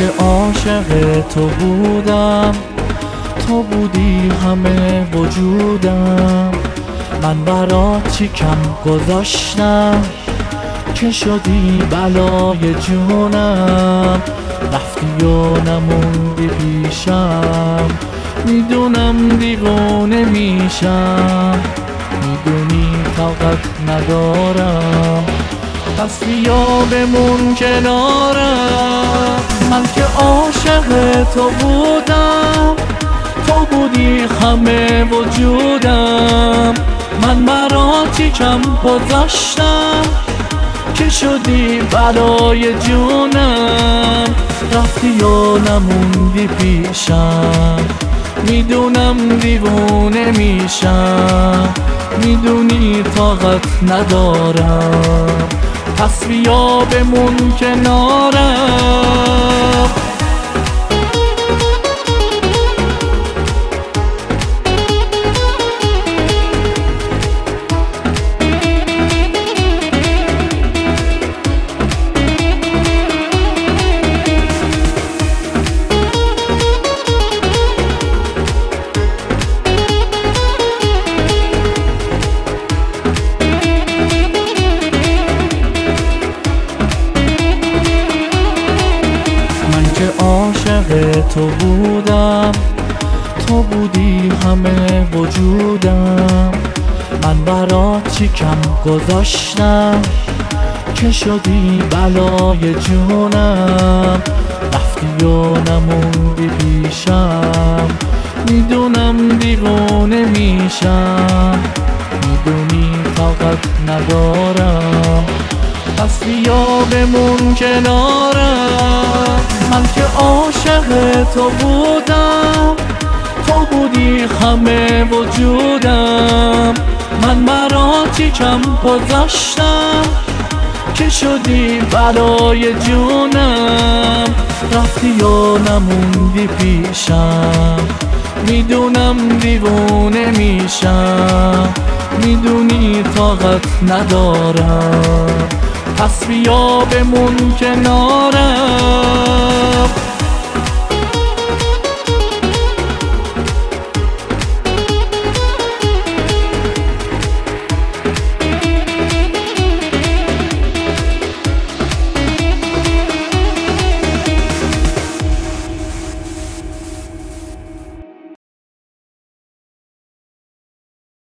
که عاشق تو بودم، تو بودی همه وجودم. من برات چی کم گذاشتم که شدی بلای جونم. رفتی و نموندی پیشم، میدونم دیوونه میشم. میدونی طاقت ندارم، پس بیا بمون کنارم. من که عاشق تو بودم، تو بودی همه وجودم. من برات چی کم گذاشتم که شدی برای جونم. رفتی و نموندی پیشم، میدونم دیوونه میشم. میدونی طاقت ندارم، پس بیا بمون کنارم. عاشق تو بودم، تو بودی همه وجودم. من برات چی کم گذاشتم که شدی بلای جونم. رفتی و نموندی پیشم، میدونم دیوونه میشم. میدونی طاقت ندارم، پس بیا بمون کنارم. من که عاشق تو بودم، تو بودی همه وجودم. من برات چی کم گذاشتم که شدی برای جونم. رفتی و نموندی پیشم، میدونم دیوونه میشم. میدونی طاقت ندارم، پس بیا بمون کنارم.